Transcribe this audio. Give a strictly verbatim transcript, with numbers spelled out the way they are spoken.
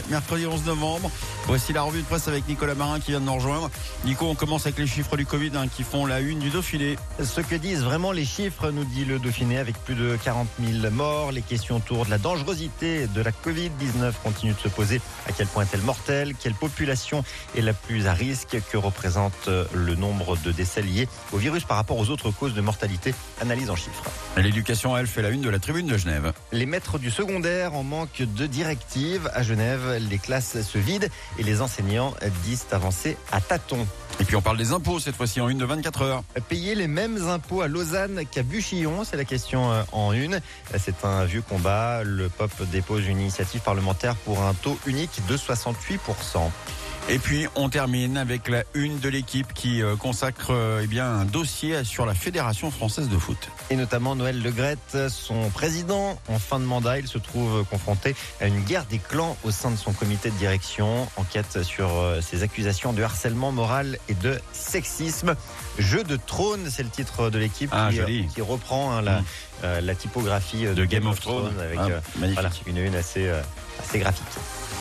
mercredi onze novembre. Voici la revue de presse avec Nicolas Marin qui vient de nous rejoindre. Nico, on commence avec les chiffres du Covid hein, qui font la une du Dauphiné. Ce que disent vraiment les chiffres, nous dit le Dauphiné, avec plus de quarante mille morts. Les questions autour de la dangerosité de la covid dix-neuf continuent de se poser. À quel point est-elle mortelle? Quelle population est la plus à risque? Que représente le nombre de décès liés au virus par rapport aux autres causes de mortalité? Analyse en chiffres. L'éducation, elle, fait la une de la tribune de Genève. Les maîtres du secondaire en manque de directives. À Genève, les classes se vident et les enseignants disent avancer à tâtons. Et puis on parle des impôts, cette fois-ci en une de vingt-quatre heures. Payer les mêmes impôts à Lausanne qu'à Buchillon, c'est la question en une. C'est un vieux combat. Le P O P dépose une initiative parlementaire pour un taux unique de soixante-huit pour cent. Et puis on termine avec la une de l'équipe qui consacre eh bien, un dossier sur la Fédération française de foot. Et notamment Noël Le Graët, son président, en fin de mandat, il se trouve confronté à une guerre des clans au sein de son comité de direction. Enquête sur ses accusations de harcèlement moral et de sexisme. Jeu de trône, c'est le titre de l'équipe ah, qui, qui reprend hein, la, mmh. euh, la typographie de, de Game, Game of of Thrones, Thrones avec ah, euh, voilà, une une assez, euh, assez graphique.